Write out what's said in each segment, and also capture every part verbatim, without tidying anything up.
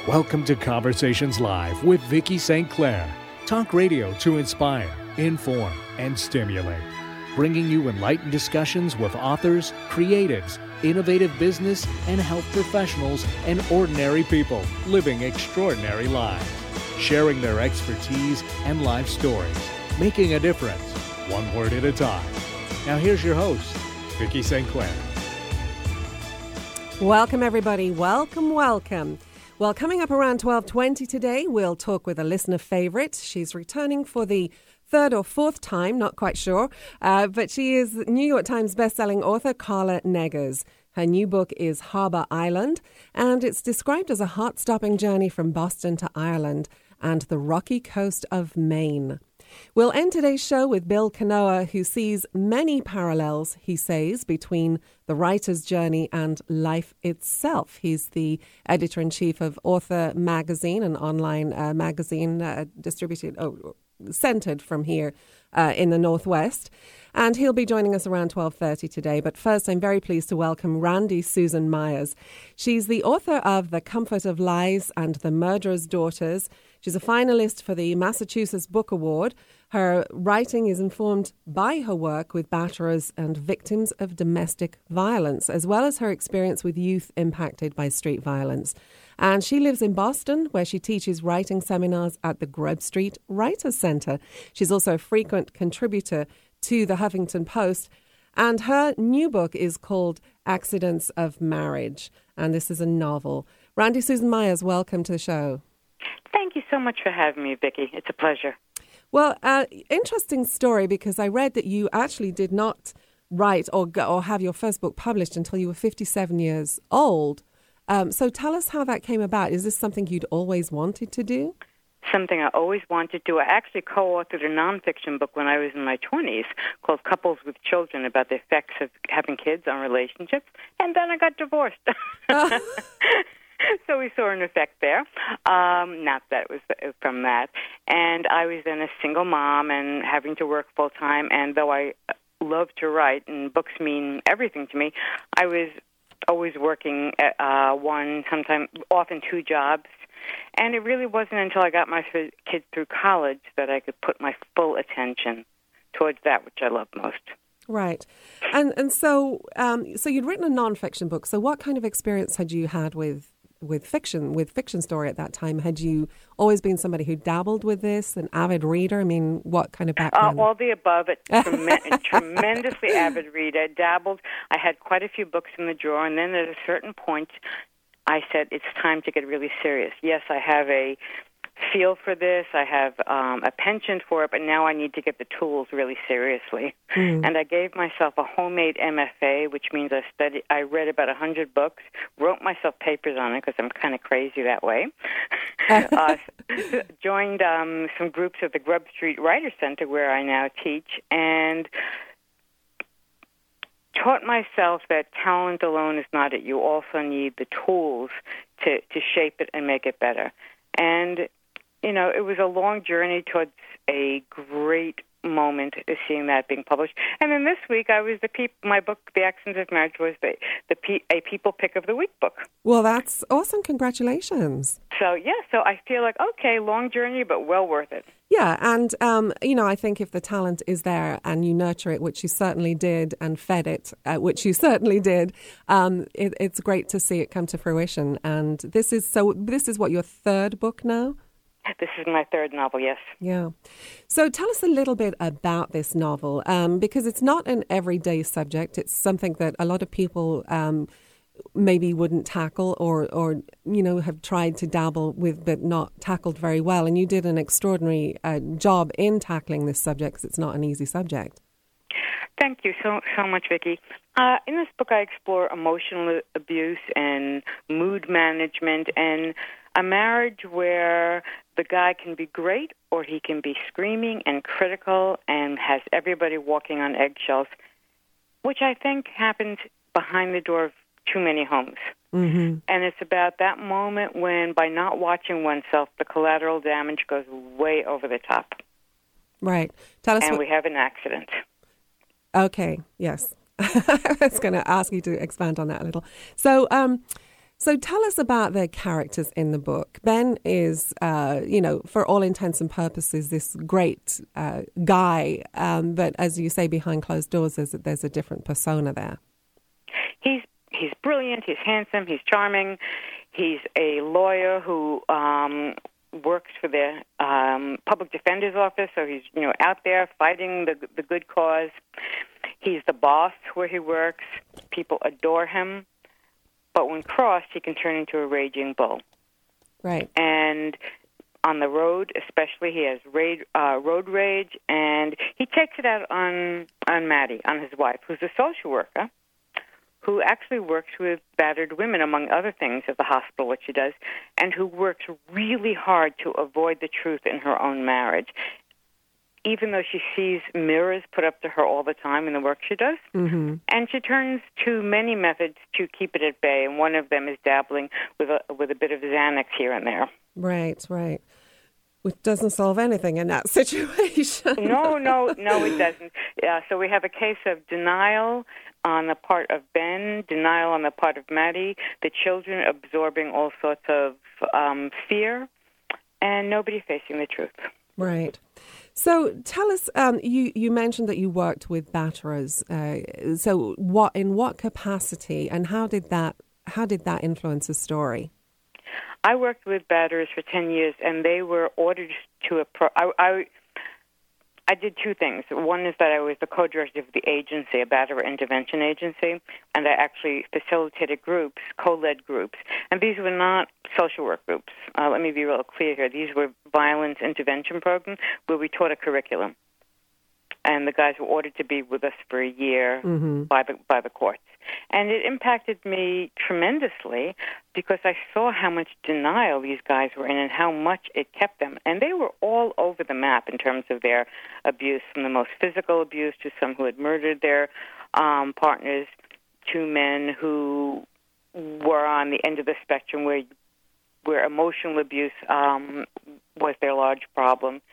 Welcome to Conversations Live with Vicki Saint Clair. Talk radio to inspire, inform, and stimulate. Bringing you enlightened discussions with authors, creatives, innovative business and health professionals, and ordinary people living extraordinary lives. Sharing their expertise and life stories. Making a difference, one word at a time. Now here's your host, Vicki Saint Clair. Welcome, everybody. Welcome, welcome. Well, coming up around twelve twenty today, we'll talk with a listener favourite. She's returning for the third or fourth time, not quite sure, uh, but she is New York Times bestselling author Carla Neggers. Her new book is Harbour Island, and it's described as a heart-stopping journey from Boston to Ireland and the rocky coast of Maine. We'll end today's show with Bill Kanoa, who sees many parallels, he says, between the writer's journey and life itself. He's the editor-in-chief of Author Magazine, an online uh, magazine uh, distributed, oh, centred from here uh, in the Northwest. And he'll be joining us around twelve thirty today. But first, I'm very pleased to welcome Randy Susan Myers. She's the author of The Comfort of Lies and The Murderer's Daughters. She's a finalist for the Massachusetts Book Award. Her writing is informed by her work with batterers and victims of domestic violence, as well as her experience with youth impacted by street violence. And she lives in Boston, where she teaches writing seminars at the Grub Street Writers Center. She's also a frequent contributor to the Huffington Post. And her new book is called Accidents of Marriage. And this is a novel. Randy Susan Myers, welcome to the show. Thank you so much for having me, Vicki. It's a pleasure. Well, uh, interesting story, because I read that you actually did not write or go, or have your first book published until you were fifty-seven years old. Um, so tell us how that came about. Is this something you'd always wanted to do? Something I always wanted to do. I actually co-authored a nonfiction book when I was in my twenties called Couples with Children, about the effects of having kids on relationships, and then I got divorced. So we saw an effect there. Um, not that it was from that. And I was then a single mom and having to work full-time, and though I love to write and books mean everything to me, I was always working at uh, one, sometimes often two jobs. And it really wasn't until I got my kids through college that I could put my full attention towards that which I love most. Right. And and so um, so you'd written a nonfiction book. So what kind of experience had you had with with fiction, with fiction story at that time? Had you always been somebody who dabbled with this, an avid reader? I mean, what kind of background? Uh, all the above. A trem- tremendously avid reader. Dabbled. I had quite a few books in the drawer, and then at a certain point, I said, it's time to get really serious. Yes, I have a feel for this. I have um, a penchant for it, but now I need to get the tools really seriously. Mm. And I gave myself a homemade M F A, which means I studied. I read about a hundred books, wrote myself papers on it because I'm kind of crazy that way. uh, joined um, some groups at the Grub Street Writers Center, where I now teach, and taught myself that talent alone is not it. You also need the tools to, to shape it and make it better. And, you know, it was a long journey towards a great moment of seeing that being published. And then this week, I was the peop- my book, The Accidents of Marriage, was the, the pe- a People Pick of the Week book. Well, that's awesome. Congratulations. So, yeah, so I feel like, okay, long journey, but well worth it. Yeah, and, um, you know, I think if the talent is there and you nurture it, which you certainly did, and fed it, uh, which you certainly did, um, it, it's great to see it come to fruition. And this is so. This is what, your third book now? This is my third novel, yes. Yeah. So tell us a little bit about this novel, um, because it's not an everyday subject. It's something that a lot of people um, maybe wouldn't tackle or, or, you know, have tried to dabble with but not tackled very well. And you did an extraordinary uh, job in tackling this subject, because it's not an easy subject. Thank you so so much, Vicki. Uh, in this book, I explore emotional abuse and mood management and a marriage where the guy can be great or he can be screaming and critical and has everybody walking on eggshells, which I think happens behind the door of too many homes. Mm-hmm. And it's about that moment when, by not watching oneself, the collateral damage goes way over the top. Right. Tell us. And what... we have an accident. Okay. Yes. I was going to ask you to expand on that a little. So, um, So tell us about the characters in the book. Ben is, uh, you know, for all intents and purposes, this great uh, guy. Um, but as you say, behind closed doors, there's, there's a different persona there. He's he's brilliant. He's handsome. He's charming. He's a lawyer who um, works for the um, public defender's office. So he's, you know, out there fighting the the good cause. He's the boss where he works. People adore him. But when crossed, he can turn into a raging bull. Right. And on the road, especially, he has raid, uh, road rage, and he takes it out on, on Maddie, on his wife, who's a social worker, who actually works with battered women, among other things, at the hospital, what she does, and who works really hard to avoid the truth in her own marriage, even though she sees mirrors put up to her all the time in the work she does. Mm-hmm. And she turns to many methods to keep it at bay, and one of them is dabbling with a, with a bit of Xanax here and there. Right, right. Which doesn't solve anything in that situation. no, no, no, it doesn't. Uh, so we have a case of denial on the part of Ben, denial on the part of Maddie, the children absorbing all sorts of um, fear, and nobody facing the truth. Right. So tell us, um, you, you mentioned that you worked with batterers. Uh, so what in what capacity, and how did that how did that influence the story? I worked with batterers for ten years, and they were ordered to a pro. I, I, I did two things. One is that I was the co-director of the agency, a batterer intervention agency, and I actually facilitated groups, co-led groups. And these were not social work groups. Uh, let me be real clear here. These were violence intervention programs where we taught a curriculum. And the guys were ordered to be with us for a year mm-hmm. by the by the courts. And it impacted me tremendously because I saw how much denial these guys were in and how much it kept them. And they were all over the map in terms of their abuse, from the most physical abuse to some who had murdered their um, partners, to men who were on the end of the spectrum where where emotional abuse um, was their large problem.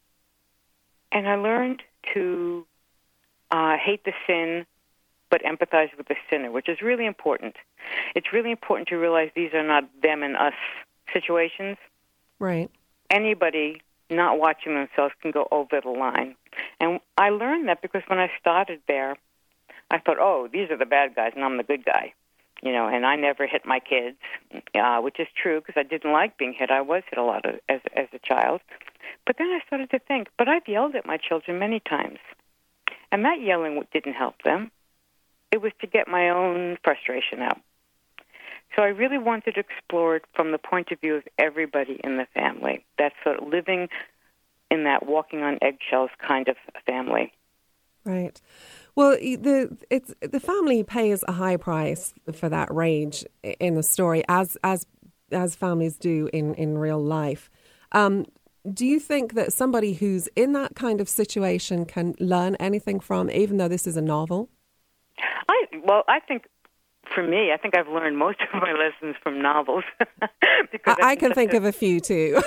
And I learned to uh, hate the sin, but empathize with the sinner, which is really important. It's really important to realize these are not them and us situations. Right. Anybody not watching themselves can go over the line. And I learned that because when I started there, I thought, oh, these are the bad guys and I'm the good guy. You know, and I never hit my kids, uh, which is true because I didn't like being hit. I was hit a lot of, as as a child. But then I started to think, but I've yelled at my children many times. And that yelling didn't help them. It was to get my own frustration out. So I really wanted to explore it from the point of view of everybody in the family. That's sort of living in that walking on eggshells kind of family. Right. Well, the it's the family pays a high price for that rage in the story, as as as families do in, in real life. Um, do you think that somebody who's in that kind of situation can learn anything from, even though this is a novel? I well, I think for me, I think I've learned most of my lessons from novels. because I, I can think of a few too.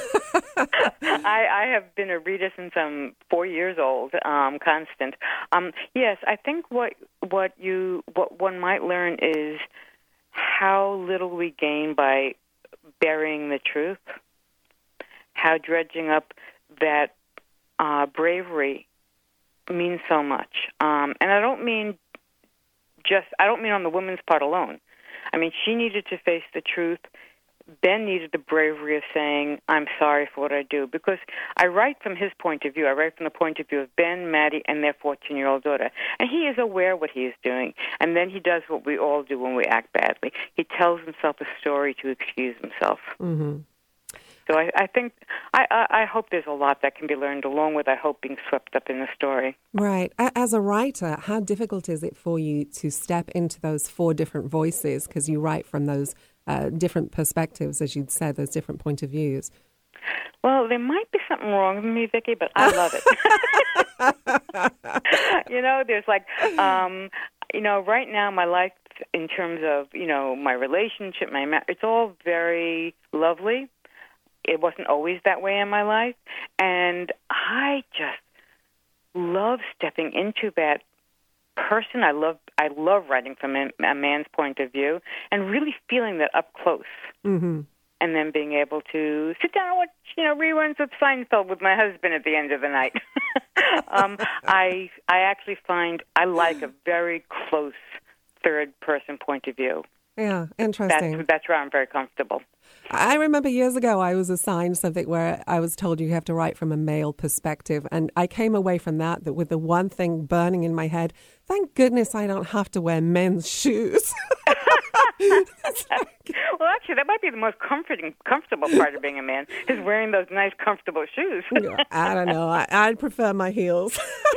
I, I have been a reader since I'm four years old, um, constant. Um, yes, I think what what you what one might learn is how little we gain by burying the truth, how dredging up that uh, bravery means so much. Um, and I don't mean just I don't mean on the woman's part alone. I mean, she needed to face the truth. Ben needed the bravery of saying, I'm sorry for what I do. Because I write from his point of view. I write from the point of view of Ben, Maddie, and their fourteen-year-old daughter. And he is aware what he is doing. And then he does what we all do when we act badly. He tells himself a story to excuse himself. Mm-hmm. So I, I think, I, I, I hope there's a lot that can be learned, along with, I hope, being swept up in the story. Right. As a writer, how difficult is it for you to step into those four different voices, because you write from those uh, different perspectives, as you'd said, those different point of views? Well, there might be something wrong with me, Vicki, but I love it. You know, there's like, um, you know, right now my life in terms of, you know, my relationship, my ma- it's all very lovely. It wasn't always that way in my life. And I just love stepping into that person, I love I love writing from a, a man's point of view and really feeling that up close. Mm-hmm. And then being able to sit down and watch, you know, reruns of Seinfeld with my husband at the end of the night. um, I I actually find I like a very close third-person point of view. Yeah, interesting. That's, that's where I'm very comfortable. I remember years ago I was assigned something where I was told you have to write from a male perspective, and I came away from that, that with the one thing burning in my head, thank goodness I don't have to wear men's shoes. Well, actually, that might be the most comforting, comfortable part of being a man, is wearing those nice, comfortable shoes. I don't know. I, I'd prefer my heels.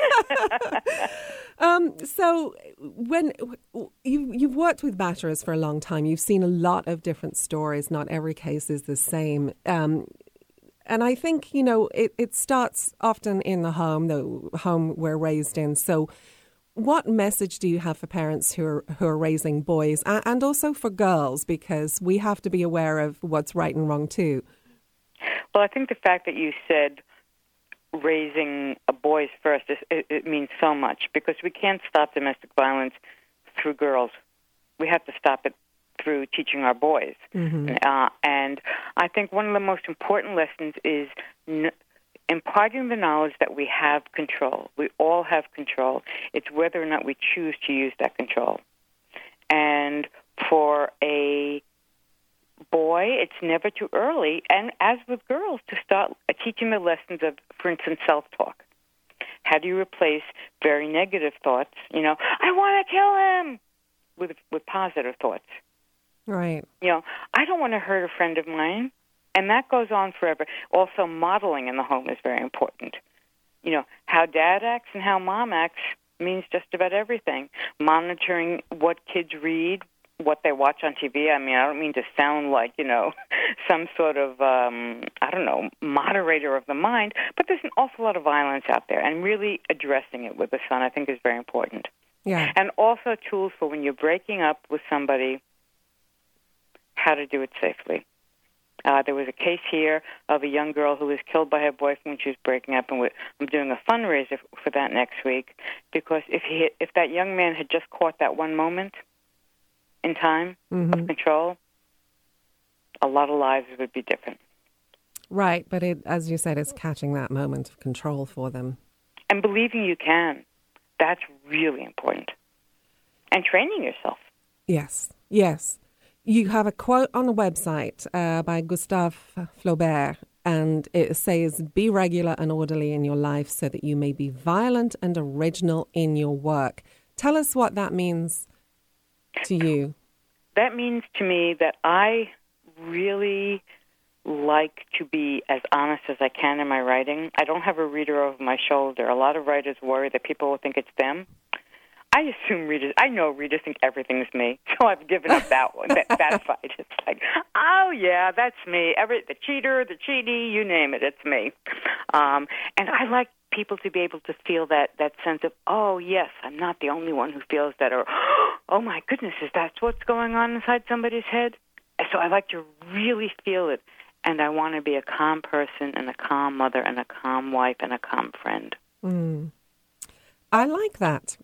um, so when you, you've worked with batterers for a long time, you've seen a lot of different stories. Not every case is the same. Um, and I think, you know, it, it starts often in the home, the home we're raised in. So what message do you have for parents who are, who are raising boys and also for girls? Because we have to be aware of what's right and wrong too. Well, I think the fact that you said raising boys first, is, it, it means so much, because we can't stop domestic violence through girls. We have to stop it through teaching our boys. Mm-hmm. Uh, and I think one of the most important lessons is N- imparting the knowledge that we have control. We all have control. It's whether or not we choose to use that control. And for a boy, it's never too early, and as with girls, to start teaching the lessons of, for instance, self-talk. How do you replace very negative thoughts, you know, I want to kill him, with with positive thoughts? Right. You know, I don't want to hurt a friend of mine. And that goes on forever. Also, modeling in the home is very important. You know, how dad acts and how mom acts means just about everything. Monitoring what kids read, what they watch on T V. I mean, I don't mean to sound like, you know, some sort of, um, I don't know, moderator of the mind, but there's an awful lot of violence out there, and really addressing it with the son, I think, is very important. Yeah. And also tools for when you're breaking up with somebody, how to do it safely. Uh, there was a case here of a young girl who was killed by her boyfriend when she was breaking up, and we, I'm doing a fundraiser for that next week, because if he, if that young man had just caught that one moment in time mm-hmm. of control, a lot of lives would be different. Right, but it, as you said, it's catching that moment of control for them. And believing you can. That's really important. And training yourself. Yes, yes. You have a quote on the website uh, by Gustave Flaubert, and it says, be regular and orderly in your life so that you may be violent and original in your work. Tell us what that means to you. That means to me that I really like to be as honest as I can in my writing. I don't have a reader over my shoulder. A lot of writers worry that people will think it's them. I assume readers, I know readers think everything's me, so I've given up that one, that, that fight. It's like, oh, yeah, that's me. Every The cheater, the cheaty, you name it, it's me. Um, and I like people to be able to feel that, that sense of, oh, yes, I'm not the only one who feels that, or, oh, my goodness, is that what's going on inside somebody's head? So I like to really feel it, and I want to be a calm person and a calm mother and a calm wife and a calm friend. Mm. I like that.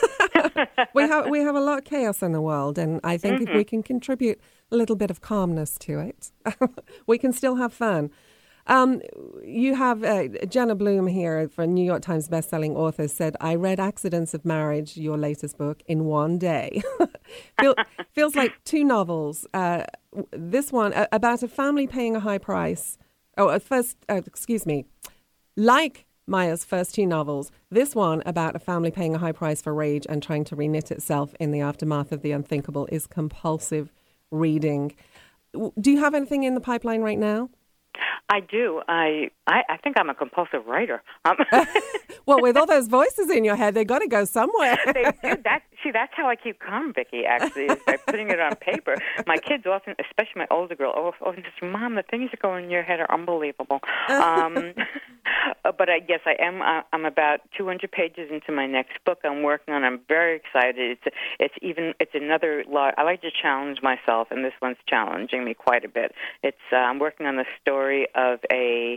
we have we have a lot of chaos in the world, and I think mm-hmm. if we can contribute a little bit of calmness to it, we can still have fun. Um, you have uh, Jenna Bloom here, for New York Times bestselling author, said, I read Accidents of Marriage, your latest book, in one day. Feel, feels like two novels. Uh, this one, uh, about a family paying a high price. Oh, at first, uh, excuse me, like Maya's first two novels, this one about a family paying a high price for rage and trying to reknit itself in the aftermath of the unthinkable is compulsive reading. Do you have anything in the pipeline right now? I do. I, I I think I'm a compulsive writer. Um, well, with all those voices in your head, they got to go somewhere. they do. That, see, that's how I keep calm, Vicki, actually, is by putting it on paper. My kids often, especially my older girl, often says, Mom, the things that go in your head are unbelievable. Um, but I guess I am. I'm about two hundred pages into my next book I'm working on. I'm very excited. It's it's even it's another. I like to challenge myself, and this one's challenging me quite a bit. It's uh, I'm working on the story of a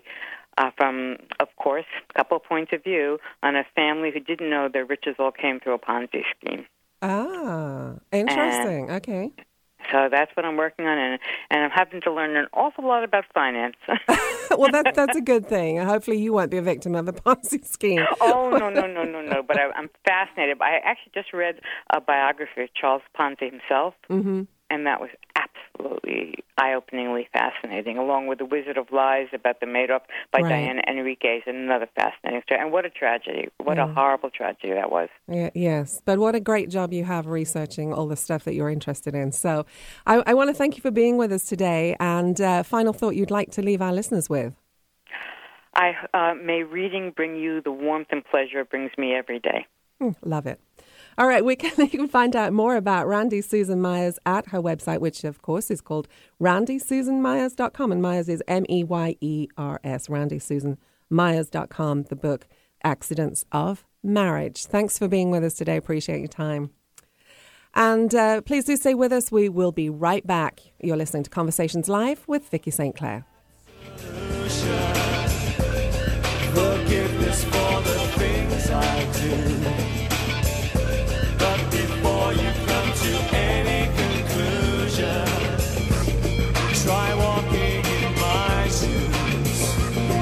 uh, from, of course, a couple of points of view on a family who didn't know their riches all came through a Ponzi scheme. Ah, interesting. And okay. So that's what I'm working on, and, and I'm having to learn an awful lot about finance. Well, that, that's a good thing. Hopefully you won't be a victim of a Ponzi scheme. Oh, no, no, no, no, no. But I, I'm fascinated. I actually just read a biography of Charles Ponzi himself, mm-hmm. and that was absolutely eye-openingly fascinating, along with The Wizard of Lies about the Madoff by Right. Diana Enriquez, another fascinating story. And what a tragedy. What Yeah. a horrible tragedy that was. Yeah, yes, but what a great job you have researching all the stuff that you're interested in. So I, I want to thank you for being with us today. And uh, final thought you'd like to leave our listeners with? I uh, may reading bring you the warmth and pleasure it brings me every day. Mm, love it. All right, we can, you can find out more about Randy Susan Myers at her website, which, of course, is called randy susan myers dot com. And Myers is M E Y E R S, randy susan myers dot com, the book Accidents of Marriage. Thanks for being with us today. Appreciate your time. And uh, please do stay with us. We will be right back. You're listening to Conversations Live with Vicky Saint Clair. Forgiveness for the things I do. But before you come to any conclusion, try walking in my shoes.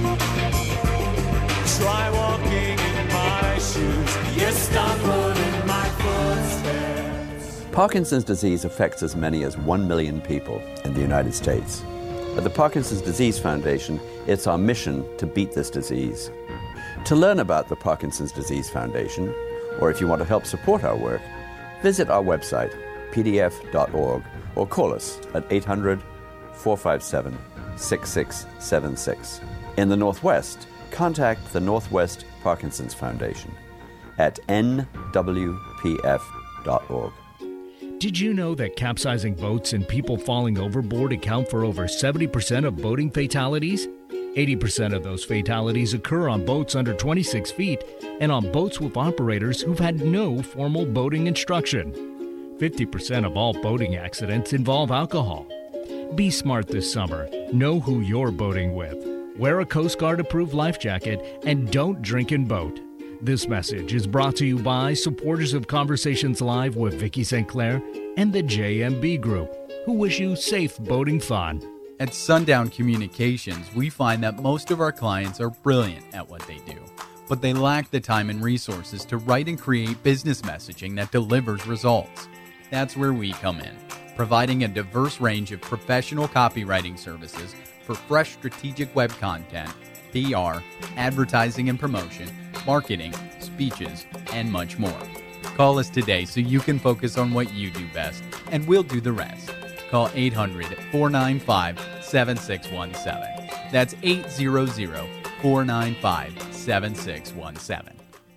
Try walking in my shoes. You stumbled in my footsteps. Parkinson's disease affects as many as one million people in the United States. At the Parkinson's Disease Foundation, it's our mission to beat this disease. To learn about the Parkinson's Disease Foundation, or if you want to help support our work, visit our website, p d f dot org, or call us at eight hundred, four five seven, six six seven six. In the Northwest, contact the Northwest Parkinson's Foundation at n w p f dot org. Did you know that capsizing boats and people falling overboard account for over seventy percent of boating fatalities? eighty percent of those fatalities occur on boats under twenty-six feet and on boats with operators who've had no formal boating instruction. fifty percent of all boating accidents involve alcohol. Be smart this summer. Know who you're boating with. Wear a Coast Guard-approved life jacket and don't drink and boat. This message is brought to you by supporters of Conversations Live with Vicky Saint Clair and the J M B Group, who wish you safe boating fun. At Sundown Communications, we find that most of our clients are brilliant at what they do, but they lack the time and resources to write and create business messaging that delivers results. That's where we come in, providing a diverse range of professional copywriting services for fresh strategic web content, P R, advertising and promotion, marketing, speeches, and much more. Call us today so you can focus on what you do best, and we'll do the rest. Call eight hundred, four nine five, seven six one seven. That's eight hundred, four nine five, seven six one seven.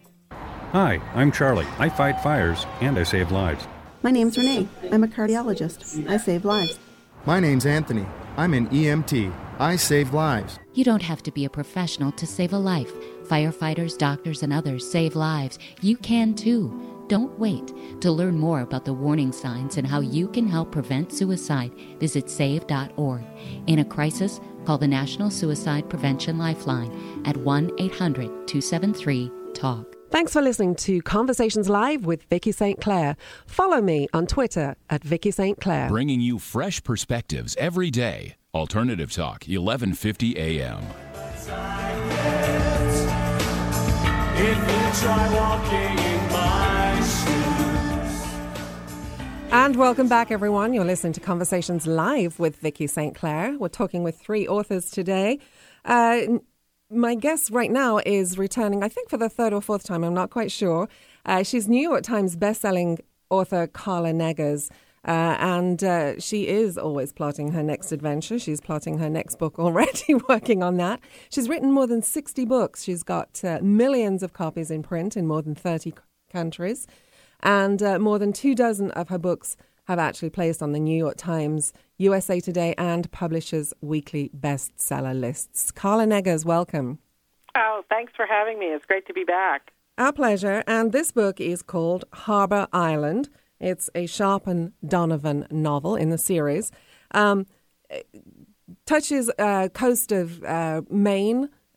Hi, I'm Charlie. I fight fires and I save lives. My name's Renee. I'm a cardiologist. I save lives. My name's Anthony. I'm an E M T. I save lives. You don't have to be a professional to save a life. Firefighters, doctors, and others save lives. You can too. Don't wait. To learn more about the warning signs and how you can help prevent suicide, visit save dot org. In a crisis, call the National Suicide Prevention Lifeline at one eight hundred, two seven three, talk. Thanks for listening to Conversations Live with Vicky Saint Clair. Follow me on Twitter at Vicky Saint Clair. Bringing you fresh perspectives every day. Alternative Talk, eleven fifty a m. If you try walking in my shoes. And welcome back, everyone. You're listening to Conversations Live with Vicky Saint Clair. We're talking with three authors today. Uh, my guest right now is returning, I think for the third or fourth time, I'm not quite sure. Uh, she's New York Times bestselling author Carla Negers. Uh, and uh, she is always plotting her next adventure. She's plotting her next book already, working on that. She's written more than sixty books. She's got uh, millions of copies in print in more than thirty c- countries. And uh, more than two dozen of her books have actually placed on the New York Times, U S A Today, and Publishers Weekly bestseller lists. Carla Negers, welcome. Oh, thanks for having me. It's great to be back. Our pleasure. And this book is called Harbor Island. It's a Sharpen Donovan novel in the series. Um, touches uh, coast of uh, Maine,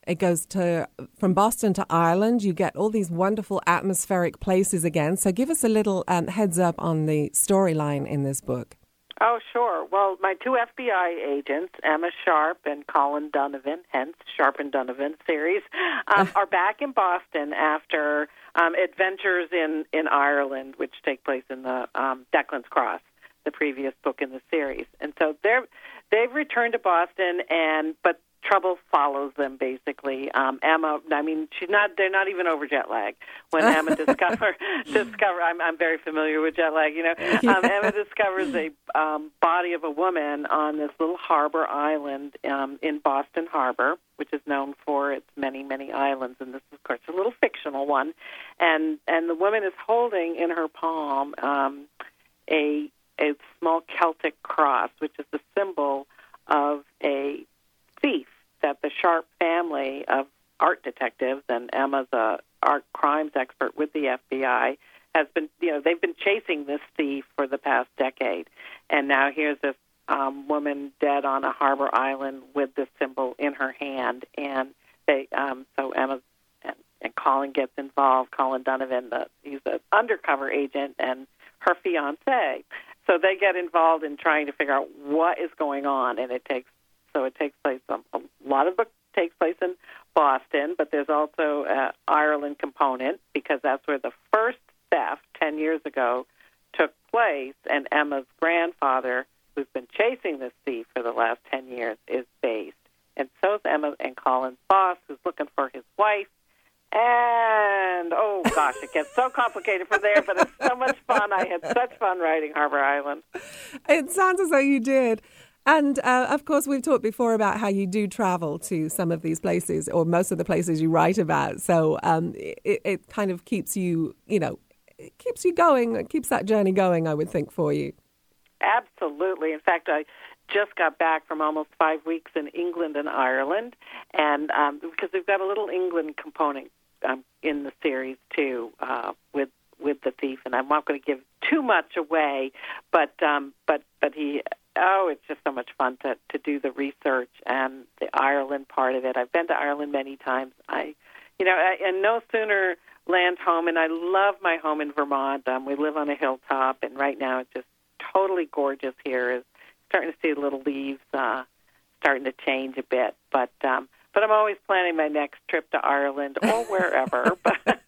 It goes to from Boston to Ireland. You get all these wonderful atmospheric places again. So give us a little um, heads up on the storyline in this book. Oh, sure. Well, my two F B I agents, Emma Sharp and Colin Donovan, hence Sharp and Donovan series, um, are back in Boston after um, adventures in, in Ireland, which take place in the um, Declan's Cross, the previous book in the series. And so they're they've returned to Boston, and but trouble follows them basically. Um, Emma, I mean, she's not. They're not even over jet lag. When Emma discover discover, I'm I'm very familiar with jet lag. You know, um, Emma discovers a um, body of a woman on this little harbor island um, in Boston Harbor, which is known for its many many islands. And this is, of course, a little fictional one. And and the woman is holding in her palm um, a a small Celtic cross, which is the symbol of a thief that the Sharp family of art detectives, and Emma's a art crimes expert with the F B I, has been, you know, they've been chasing this thief for the past decade. And now here's this um, woman dead on a harbor island with this symbol in her hand. And they, um, so Emma and, and Colin gets involved. Colin Donovan, the, he's an undercover agent, and her fiancé. So they get involved in trying to figure out what is going on, and it takes So it takes place, um, a lot of the book takes place in Boston, but there's also an Ireland component because that's where the first theft ten years ago took place, and Emma's grandfather, who's been chasing this thief for the last ten years, is based. And so is Emma and Colin's boss, who's looking for his wife. And, oh, gosh, it gets so complicated from there, but it's so much fun. I had such fun writing Harbor Island. It sounds as though you did. And, uh, of course, we've talked before about how you do travel to some of these places, or most of the places you write about. So um, it, it kind of keeps you, you know, it keeps you going, it keeps that journey going, I would think, for you. Absolutely. In fact, I just got back from almost five weeks in England and Ireland, and um, because we've got a little England component um, in the series, too, uh, with with the thief. And I'm not going to give too much away, but um, but but he... Oh, it's just so much fun to, to do the research and the Ireland part of it. I've been to Ireland many times. I, you know, I, and no sooner land home, and I love my home in Vermont. Um, we live on a hilltop, and right now it's just totally gorgeous here. It's starting to see the little leaves uh, starting to change a bit, but um, but I'm always planning my next trip to Ireland or wherever.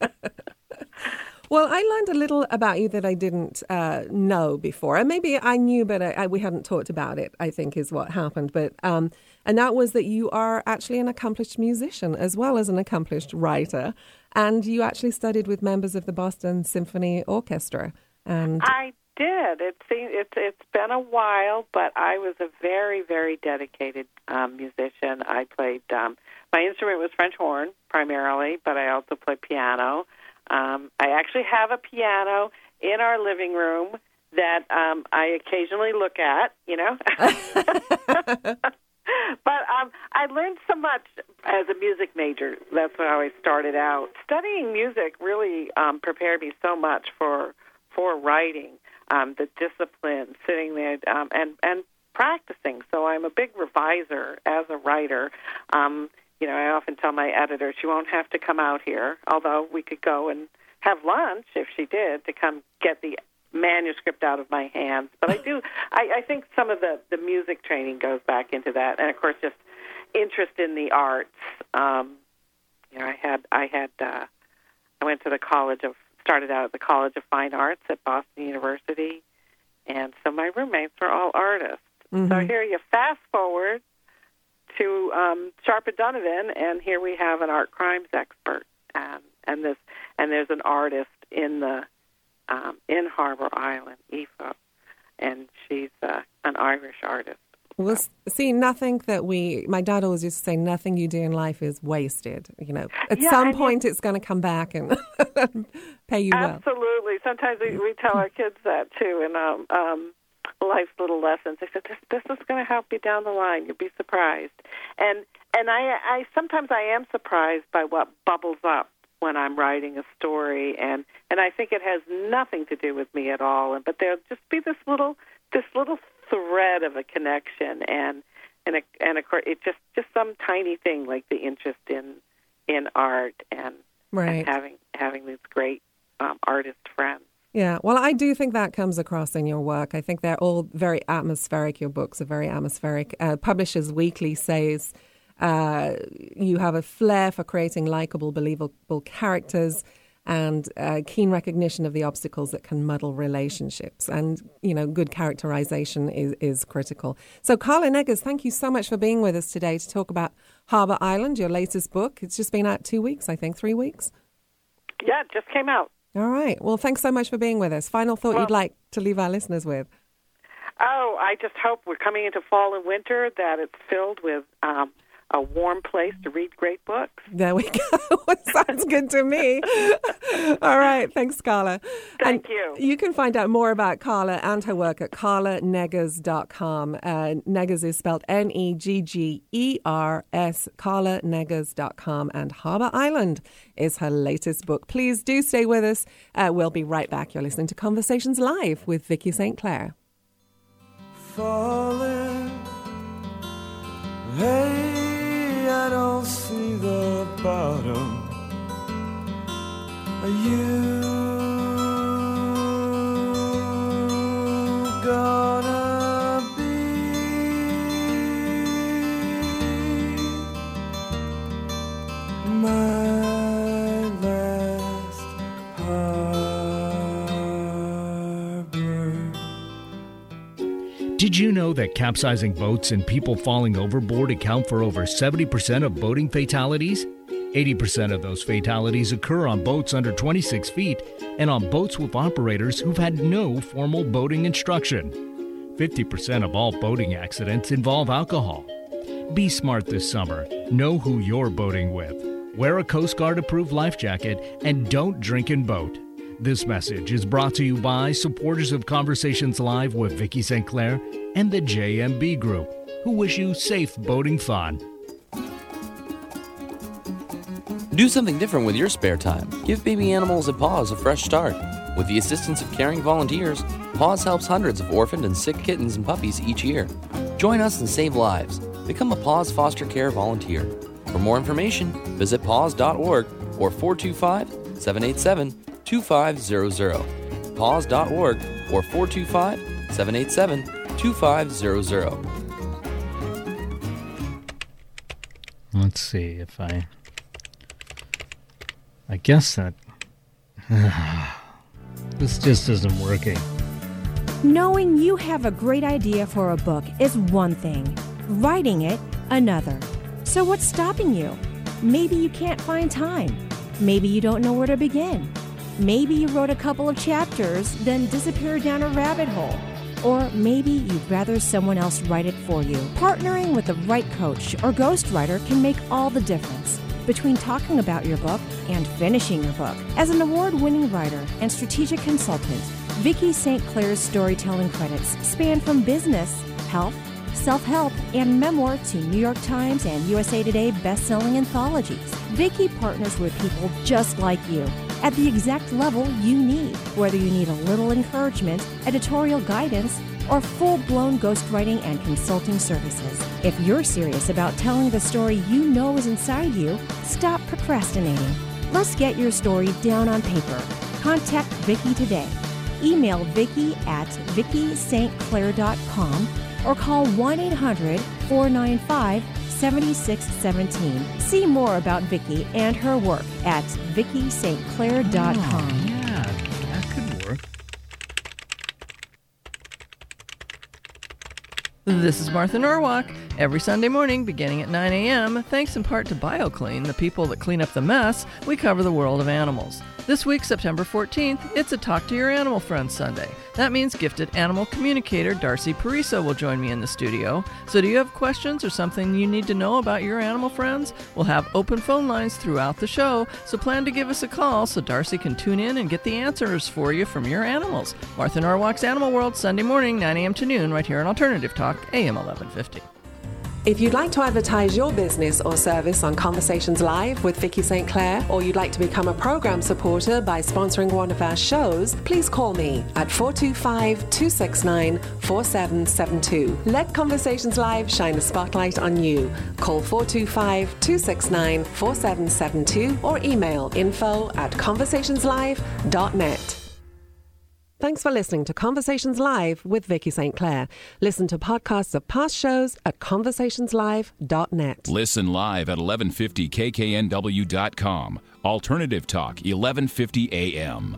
Well, I learned a little about you that I didn't uh, know before. And maybe I knew, but I, I, we hadn't talked about it, I think is what happened. But um, and that was that you are actually an accomplished musician as well as an accomplished writer. And you actually studied with members of the Boston Symphony Orchestra. And I did. It seems, it's, it's been a while, but I was a very, very dedicated um, musician. I played, um, my instrument was French horn primarily, but I also played piano. Um, I actually have a piano in our living room that um, I occasionally look at, you know. But um, I learned so much as a music major. That's how I started out. Studying music really um, prepared me so much for for writing, um, the discipline, sitting there um, and, and practicing. So I'm a big reviser as a writer. Um You know, I often tell my editor she won't have to come out here, although we could go and have lunch if she did to come get the manuscript out of my hands. But I do, I, I think some of the, the music training goes back into that, and of course, just interest in the arts. Um, you know, I had, I had, uh, I went to the College of, started out at the College of Fine Arts at Boston University, and so my roommates were all artists. Mm-hmm. So here you fast forward to um, Sharp and Donovan, and here we have an art crimes expert, um, and this, and there's an artist in the um, in Harbor Island, Aoife, and she's uh, an Irish artist. Well, see, nothing that we, my dad always used to say, nothing you do in life is wasted. You know, at yeah, some point you, it's going to come back and pay you well. Absolutely. Sometimes we, we tell our kids that too, and um, um, life's little lessons. I said, this, this is going to help you down the line. You'll be surprised. And and I, I sometimes I am surprised by what bubbles up when I'm writing a story, and, and I think it has nothing to do with me at all. And but there'll just be this little this little thread of a connection, and and it, and of course, it's just, just some tiny thing like the interest in in art and, right. and having having these great um, artist friends. Yeah, well, I do think that comes across in your work. I think they're all very atmospheric. Your books are very atmospheric. Uh, Publishers Weekly says uh, you have a flair for creating likable, believable characters and uh, keen recognition of the obstacles that can muddle relationships. And, you know, good characterization is, is critical. So, Carla Neggers, thank you so much for being with us today to talk about Harbour Island, your latest book. It's just been out two weeks, I think, three weeks. Yeah, it just came out. All right. Well, thanks so much for being with us. Final thought well, you'd like to leave our listeners with? Oh, I just hope we're coming into fall and winter, that it's filled with um, a warm place to read great books. There we go. Sounds good to me. All right. Thanks, Carla. Thank and you. You can find out more about Carla and her work at carla neggers dot com. Uh, Neggers is spelled N E G G E R S, carla neggers dot com. And Harbour Island is her latest book. Please do stay with us. Uh, we'll be right back. You're listening to Conversations Live with Vicky Saint Clair. Falling, hey, I don't see the bottom. Are you gonna be my last harbor? Did you know that capsizing boats and people falling overboard account for over seventy percent of boating fatalities? eighty percent of those fatalities occur on boats under twenty-six feet and on boats with operators who've had no formal boating instruction. fifty percent of all boating accidents involve alcohol. Be smart this summer. Know who you're boating with. Wear a Coast Guard approved life jacket and don't drink and boat. This message is brought to you by supporters of Conversations Live with Vicky Saint Clair and the J M B Group, who wish you safe boating fun. Do something different with your spare time. Give baby animals at Paws a fresh start. With the assistance of caring volunteers, Paws helps hundreds of orphaned and sick kittens and puppies each year. Join us and save lives. Become a Paws foster care volunteer. For more information, visit paws dot org or four two five, seven eight seven, two five zero zero. paws dot org or four two five, seven eight seven, two five zero zero. Let's see if I... I guess that... this just isn't working. Knowing you have a great idea for a book is one thing. Writing it, another. So what's stopping you? Maybe you can't find time. Maybe you don't know where to begin. Maybe you wrote a couple of chapters, then disappeared down a rabbit hole. Or maybe you'd rather someone else write it for you. Partnering with the right coach or ghostwriter can make all the difference between talking about your book and finishing your book. As an award-winning writer and strategic consultant, Vicky Saint Clair's storytelling credits span from business, health, self-help, and memoir to New York Times and U S A Today best-selling anthologies. Vicky partners with people just like you at the exact level you need, whether you need a little encouragement, editorial guidance, or full-blown ghostwriting and consulting services. If you're serious about telling the story you know is inside you, stop procrastinating. Let's get your story down on paper. Contact Vicky today. Email Vicky at vicky st clair dot com or call one eight hundred, four nine five, seven six one seven. See more about Vicky and her work at vicky st clair dot com. Oh, yeah, that could work. This is Martha Norwalk. Every Sunday morning, beginning at nine a.m., thanks in part to BioClean, the people that clean up the mess, we cover the world of animals. This week, September fourteenth, it's a Talk to Your Animal Friend Sunday. That means gifted animal communicator Darcy Pariso will join me in the studio. So do you have questions or something you need to know about your animal friends? We'll have open phone lines throughout the show, so plan to give us a call so Darcy can tune in and get the answers for you from your animals. Martha Norwalk's Animal World, Sunday morning, nine a.m. to noon, right here on Alternative Talk, A M eleven fifty. If you'd like to advertise your business or service on Conversations Live with Vicky Saint Clair, or you'd like to become a program supporter by sponsoring one of our shows, please call me at four two five, two six nine, four seven seven two. Let Conversations Live shine a spotlight on you. Call four two five, two six nine, four seven seven two or email info at conversationslive dot net. Thanks for listening to Conversations Live with Vicky Saint Clair. Listen to podcasts of past shows at conversations live dot net. Listen live at eleven fifty K K N W dot com. Alternative Talk, eleven fifty A M.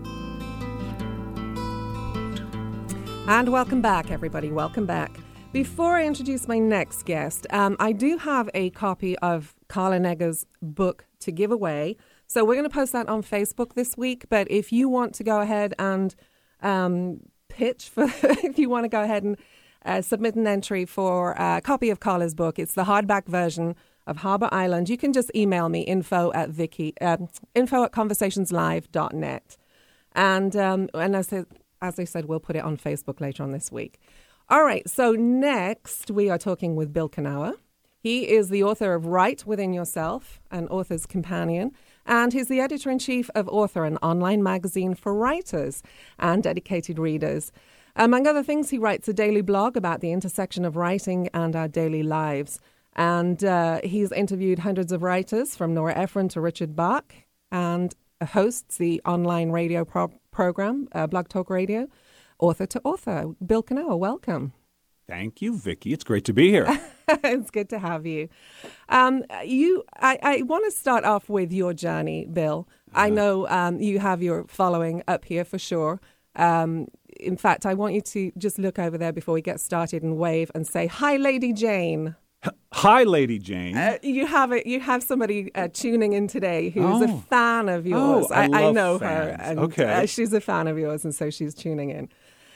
And welcome back, everybody. Welcome back. Before I introduce my next guest, um, I do have a copy of Carla Nega's book to give away. So we're going to post that on Facebook this week. But if you want to go ahead and um, pitch for, if you want to go ahead and uh, submit an entry for a copy of Carla's book, it's the hardback version of Harbour Island. You can just email me info at Vicky, um, info at conversations live dot net. And um, and as I, as I said, we'll put it on Facebook later on this week. All right. So next we are talking with Bill Kenowa. He is the author of Write Within Yourself, an author's companion. And he's the editor-in-chief of Author, an online magazine for writers and dedicated readers. Among other things, he writes a daily blog about the intersection of writing and our daily lives. And uh, he's interviewed hundreds of writers, from Nora Ephron to Richard Bach, and hosts the online radio pro- program, uh, Blog Talk Radio, Author to Author. Bill Kenowa, welcome. Thank you, Vicky. It's great to be here. It's good to have you. Um, you, I, I want to start off with your journey, Bill. Uh, I know um, you have your following up here for sure. Um, in fact, I want you to just look over there before we get started and wave and say, "Hi, Lady Jane." Hi, Lady Jane. Uh, you have a, you have somebody uh, tuning in today who's oh. a fan of yours. Oh, I, I, love I know fans. her. And, okay. Uh, she's a fan of yours, and so she's tuning in.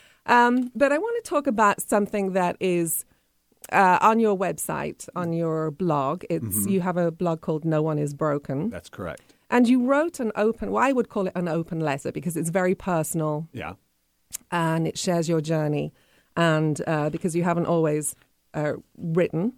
Um, but I want to talk about something that is uh, on your website, on your blog. It's mm-hmm. You have a blog called No One Is Broken. That's correct. And you wrote an open, well, I would call it an open letter because it's very personal. Yeah. And it shares your journey. And uh, because you haven't always uh, written,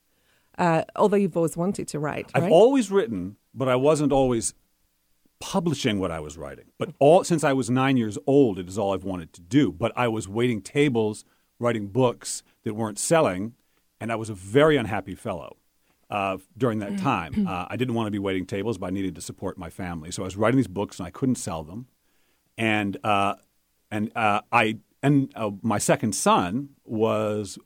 uh, although you've always wanted to write, I've right? always written, but I wasn't always publishing what I was writing. But all since I was nine years old, it is all I've wanted to do. But I was waiting tables, writing books that weren't selling, and I was a very unhappy fellow uh, during that time. Uh, I didn't want to be waiting tables, but I needed to support my family. So I was writing these books, and I couldn't sell them. And uh, and uh, I and uh, my second son was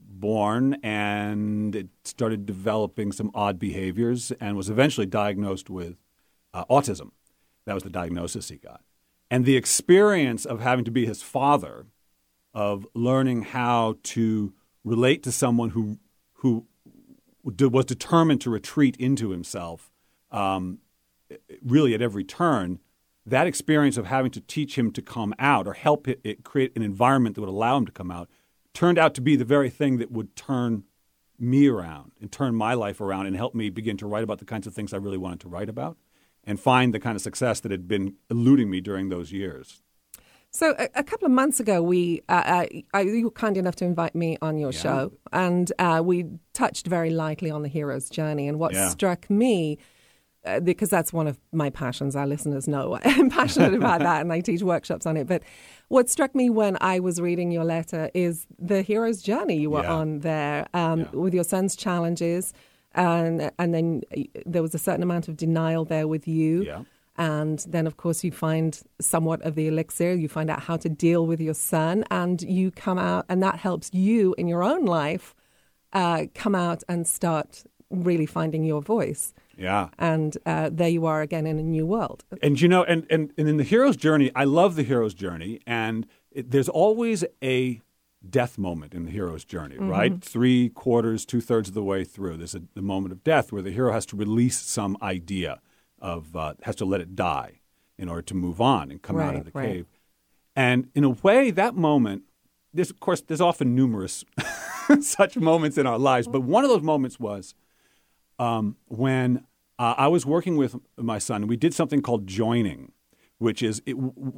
born, and it started developing some odd behaviors, and was eventually diagnosed with uh, autism. That was the diagnosis he got. And the experience of having to be his father, of learning how to relate to someone who who was determined to retreat into himself, um, really at every turn, that experience of having to teach him to come out or help it, it create an environment that would allow him to come out, turned out to be the very thing that would turn me around and turn my life around and help me begin to write about the kinds of things I really wanted to write about, and find the kind of success that had been eluding me during those years. So a, a couple of months ago, we uh, uh, you were kind enough to invite me on your yeah. show, and uh, we touched very lightly on the hero's journey. And what yeah. struck me, uh, because that's one of my passions, our listeners know I'm passionate about that, and I teach workshops on it. But what struck me when I was reading your letter is the hero's journey you were yeah. on there um, yeah. with your son's challenges. And and then there was a certain amount of denial there with you. Yeah. And then, of course, you find somewhat of the elixir. You find out how to deal with your son, and you come out, and that helps you in your own life uh, come out and start really finding your voice. Yeah. And uh, there you are again in a new world. And, you know, and, and, and in the hero's journey, I love the hero's journey, and it, there's always a death moment in the hero's journey, mm-hmm. right? Three quarters, two thirds of the way through, there's a, the moment of death where the hero has to release some idea of, uh, has to let it die in order to move on and come right, out of the right. cave. And in a way, that moment, there's, of course, there's often numerous such moments in our lives, but one of those moments was um, when uh, I was working with my son, and we did something called joining, which is it,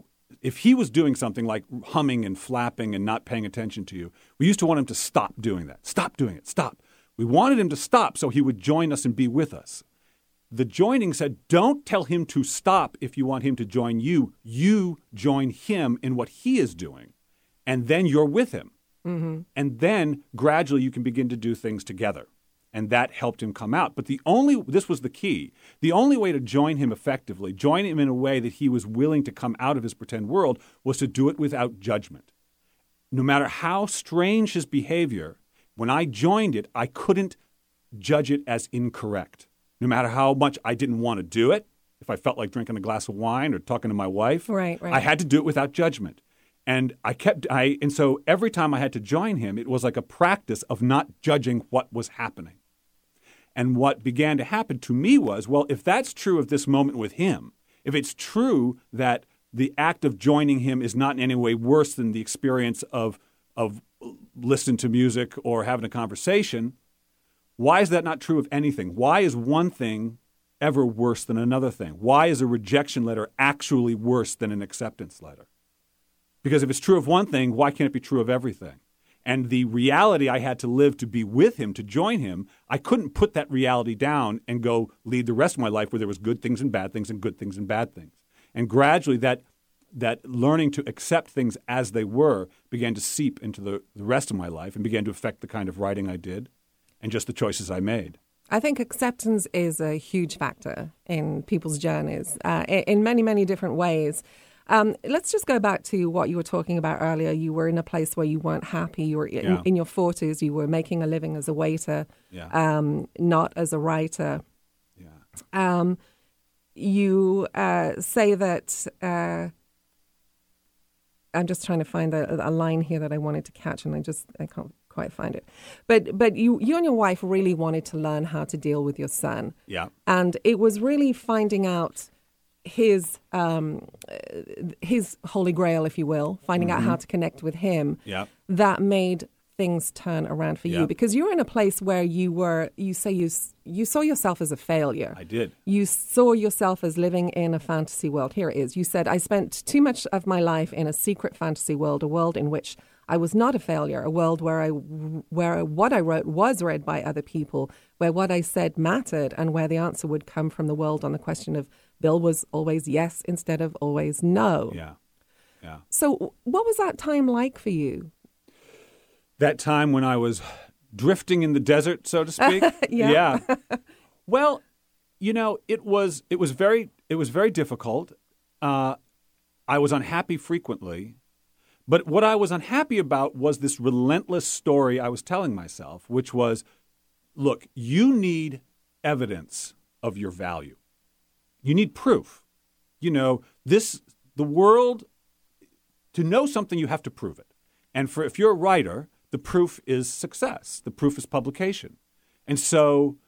if he was doing something like humming and flapping and not paying attention to you, we used to want him to stop doing that. Stop doing it. Stop. We wanted him to stop so he would join us and be with us. The joining said, don't tell him to stop if you want him to join you. You join him in what he is doing, and then you're with him. Mm-hmm. And then gradually you can begin to do things together. And that helped him come out. But the only, this was the key, the only way to join him effectively, join him in a way that he was willing to come out of his pretend world, was to do it without judgment. No matter how strange his behavior, when I joined it, I couldn't judge it as incorrect. No matter how much I didn't want to do it, if I felt like drinking a glass of wine or talking to my wife, right, right. I had to do it without judgment. And I kept, I, and so every time I had to join him, it was like a practice of not judging what was happening. And what began to happen to me was, well, if that's true of this moment with him, if it's true that the act of joining him is not in any way worse than the experience of of listening to music or having a conversation, why is that not true of anything? Why is one thing ever worse than another thing? Why is a rejection letter actually worse than an acceptance letter? Because if it's true of one thing, why can't it be true of everything? And the reality I had to live to be with him, to join him, I couldn't put that reality down and go lead the rest of my life where there was good things and bad things and good things and bad things. And gradually that that learning to accept things as they were began to seep into the, the rest of my life and began to affect the kind of writing I did and just the choices I made. I think acceptance is a huge factor in people's journeys uh, in many, many different ways. Um, let's just go back to what you were talking about earlier. You were in a place where you weren't happy. You were in, Yeah. in your forties. You were making a living as a waiter, Yeah. um, not as a writer. Yeah. Um, you uh, say that... Uh, I'm just trying to find a, a line here that I wanted to catch, and I just I can't quite find it. But but you you and your wife really wanted to learn how to deal with your son. Yeah. And it was really finding out his um, his holy grail, if you will, finding Mm-hmm. out how to connect with him. Yeah. That made things turn around for Yeah. you, because you were in a place where you were. You say you you saw yourself as a failure. I did. You saw yourself as living in a fantasy world. Here it is. You said, I spent too much of my life in a secret fantasy world, a world in which I was not a failure, a world where I, where what I wrote was read by other people, where what I said mattered, and where the answer would come from the world on the question of Bill was always yes instead of always no. Yeah. Yeah. So what was that time like for you? That time when I was drifting in the desert, so to speak. Yeah. Yeah. Well, you know, it was it was very it was very difficult. Uh, I was unhappy frequently, but what I was unhappy about was this relentless story I was telling myself, which was, look, you need evidence of your value. You need proof. You know, this the world. To know something, you have to prove it, and for if you're a writer, the proof is success. The proof is publication. And so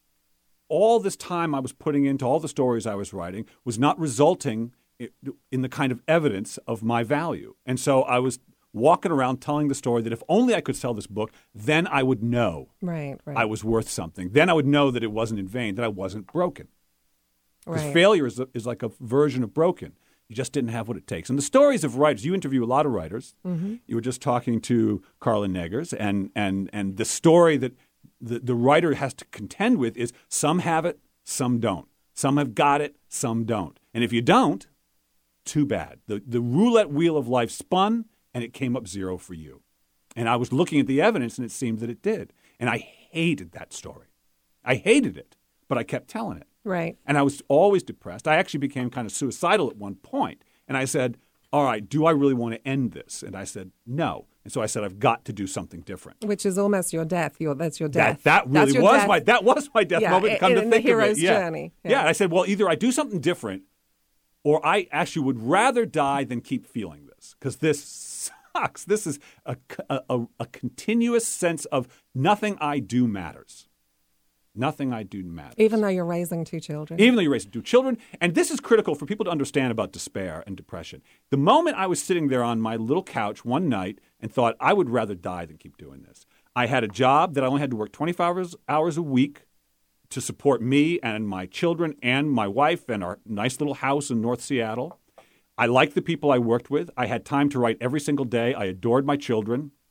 all this time I was putting into all the stories I was writing was not resulting in the kind of evidence of my value. And so I was walking around telling the story that if only I could sell this book, then I would know Right, right. I was worth something. Then I would know that it wasn't in vain, that I wasn't broken. Because Right. failure is, a, is like a version of broken. You just didn't have what it takes. And the stories of writers, you interview a lot of writers. Mhm. You were just talking to Carla Neggers, and and and the story that the, the writer has to contend with is some have it, some don't. Some have got it, some don't. And if you don't, too bad. The the roulette wheel of life spun, and it came up zero for you. And I was looking at the evidence, and it seemed that it did. And I hated that story. I hated it, but I kept telling it. Right. And I was always depressed. I actually became kind of suicidal at one point. And I said, all right, do I really want to end this? And I said, no. And so I said, I've got to do something different. Which is almost your death. Your, that's your death. That, that That's really your was death. my that was my death Yeah, moment. Come in, to in think the hero's of it, yeah. journey. Yeah. And I said, well, either I do something different, or I actually would rather die than keep feeling this, because this sucks. This is a, a a continuous sense of nothing I do matters. Nothing I do matters. Even though you're raising two children. Even though you're raising two children. And this is critical for people to understand about despair and depression. The moment I was sitting there on my little couch one night and thought, I would rather die than keep doing this. I had a job that I only had to work twenty-five hours, hours a week to support me and my children and my wife and our nice little house in North Seattle. I liked the people I worked with. I had time to write every single day. I adored my children.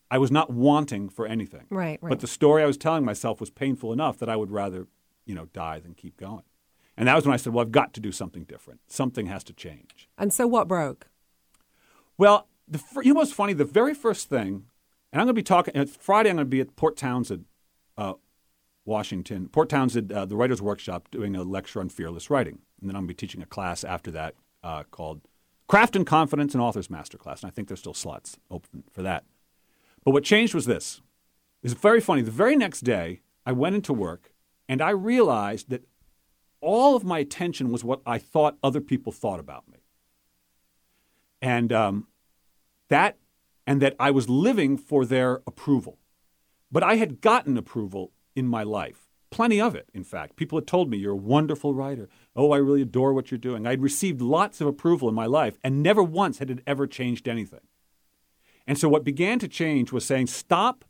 I was not wanting for anything. Right, right. But the story I was telling myself was painful enough that I would rather, you know, die than keep going. And that was when I said, well, I've got to do something different. Something has to change. And so what broke? Well, the, you know what's funny? The very first thing, and I'm going to be talking, and Friday I'm going to be at Port Townsend, uh, Washington, Port Townsend, uh, the Writers' Workshop, doing a lecture on fearless writing. And then I'm going to be teaching a class after that uh, called Craft and Confidence and Author's Masterclass. And I think there's still slots open for that. But what changed was this. It's very funny. The very next day, I went into work, and I realized that all of my attention was what I thought other people thought about me. And um, that, and that I was living for their approval. But I had gotten approval in my life. Plenty of it, in fact. People had told me, you're a wonderful writer. Oh, I really adore what you're doing. I'd received lots of approval in my life, and never once had it ever changed anything. And so what began to change was saying, stop.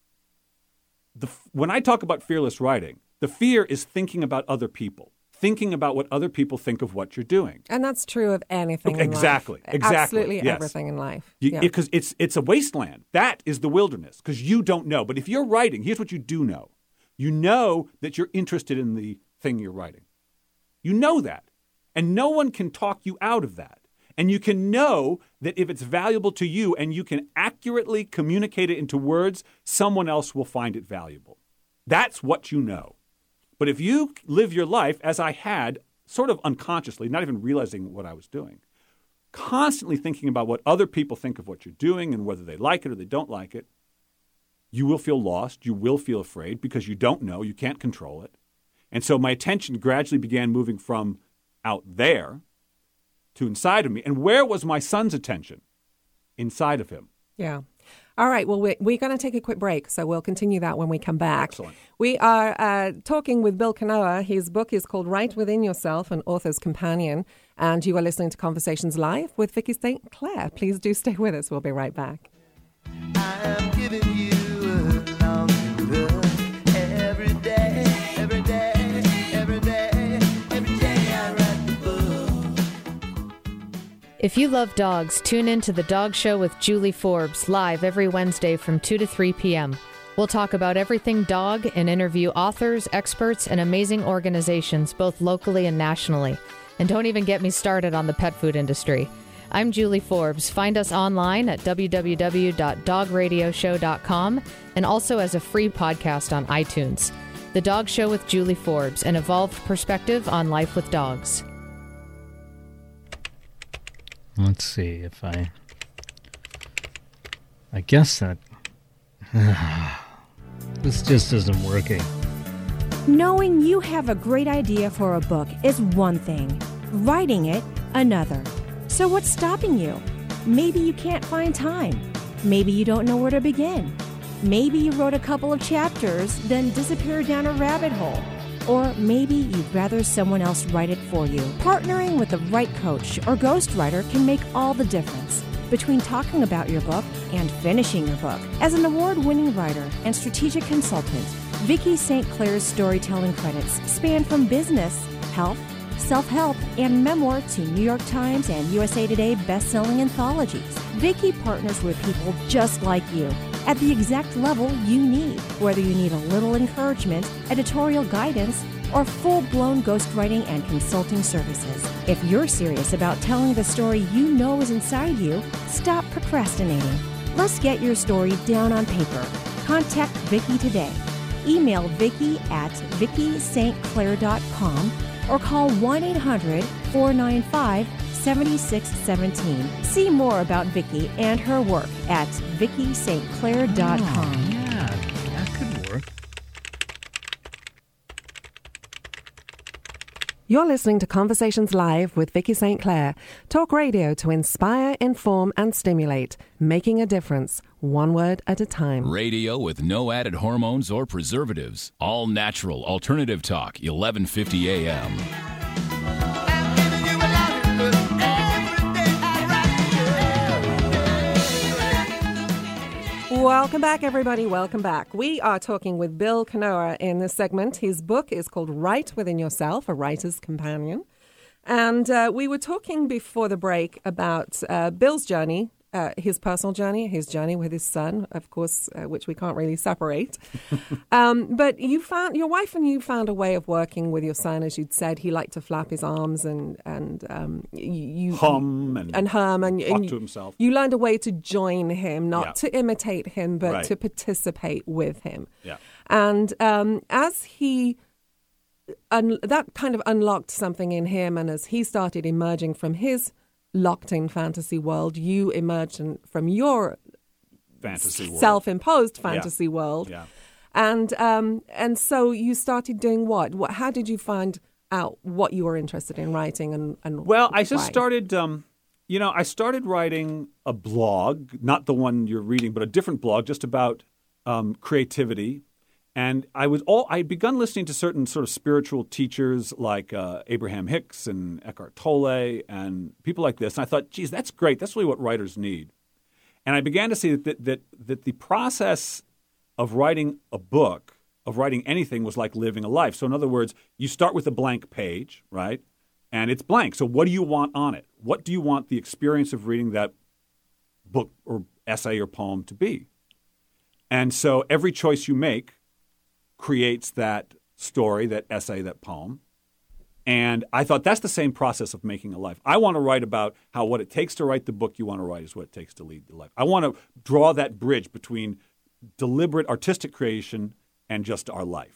The, when I talk about fearless writing, the fear is thinking about other people. Thinking about what other people think of what you're doing. And that's true of anything exactly, in life. Exactly, Absolutely yes. everything in life. Because yeah. it, it's, it's a wasteland. That is the wilderness, because you don't know. But if you're writing, here's what you do know. You know that you're interested in the thing you're writing. You know that. And no one can talk you out of that. And you can know that if it's valuable to you and you can accurately communicate it into words, someone else will find it valuable. That's what you know. But if you live your life, as I had, sort of unconsciously, not even realizing what I was doing, constantly thinking about what other people think of what you're doing and whether they like it or they don't like it, you will feel lost. You will feel afraid because you don't know. You can't control it. And so my attention gradually began moving from out there to inside of me. And where was my son's attention? Inside of him. Yeah. All right. Well, we're, we're going to take a quick break, so we'll continue that when we come back. Excellent. We are uh, talking with Bill Kenowa. His book is called Write Within Yourself, An Author's Companion. And you are listening to Conversations Live with Vicky Saint Clair. Please do stay with us. We'll be right back. I am giving you a love every day, every day, every day, every day I write the book. If you love dogs, tune in to The Dog Show with Julie Forbes, live every Wednesday from two to three p.m. We'll talk about everything dog and interview authors, experts, and amazing organizations, both locally and nationally. And don't even get me started on the pet food industry. I'm Julie Forbes. Find us online at w w w dot dog radio show dot com and also as a free podcast on iTunes. The Dog Show with Julie Forbes, an evolved perspective on life with dogs. Let's see if I... I guess that... This just isn't working. Knowing you have a great idea for a book is one thing. Writing it, another. So what's stopping you? Maybe you can't find time. Maybe you don't know where to begin. Maybe you wrote a couple of chapters, then disappeared down a rabbit hole. Or maybe you'd rather someone else write it for you. Partnering with the right coach or ghostwriter can make all the difference between talking about your book and finishing your book. As an award-winning writer and strategic consultant, Vicky Saint Clair's storytelling credits span from business, health, self-help, and memoir to New York Times and U S A Today best-selling anthologies. Vicky partners with people just like you at the exact level you need, whether you need a little encouragement, editorial guidance, or full-blown ghostwriting and consulting services. If you're serious about telling the story you know is inside you, stop procrastinating. Let's get your story down on paper. Contact Vicky today. Email Vicky at vicky st clair dot com or call one eight hundred four nine five seven six one seven. See more about Vicky and her work at vicky st clair dot com. Oh, yeah, that could work. You're listening to Conversations Live with Vicky Saint Clair. Talk radio to inspire, inform, and stimulate. Making a difference, one word at a time. Radio with no added hormones or preservatives. All natural alternative talk, eleven fifty A M. Welcome back, everybody. Welcome back. We are talking with Bill Kenowa in this segment. His book is called Write Within Yourself, A Writer's Companion. And uh, we were talking before the break about uh, Bill's journey uh, his personal journey, his journey with his son, of course, uh, which we can't really separate. um, but you found your wife and you found a way of working with your son, as you'd said. He liked to flap his arms and and um, you hum and, and hum and, talk and to you, himself. You learned a way to join him, not Yeah. to imitate him, but Right. to participate with him. Yeah. And um, as he un- that kind of unlocked something in him, and as he started emerging from his locked-in fantasy world, you emerged in, from your Fantasy world. self-imposed Yeah. fantasy world, Yeah. and um, and so you started doing what? What? How did you find out what you were interested in writing? And, and Well, I just why? started, um, you know, I started writing a blog, not the one you're reading, but a different blog, just about um, creativity. And I was all I had begun listening to certain sort of spiritual teachers like uh, Abraham Hicks and Eckhart Tolle and people like this. And I thought, geez, that's great. That's really what writers need. And I began to see that that that the process of writing a book, of writing anything, was like living a life. So in other words, you start with a blank page, right? And it's blank. So what do you want on it? What do you want the experience of reading that book or essay or poem to be? And so every choice you make creates that story, that essay, that poem. And I thought that's the same process of making a life. I want to write about how what it takes to write the book you want to write is what it takes to lead the life. I want to draw that bridge between deliberate artistic creation and just our life,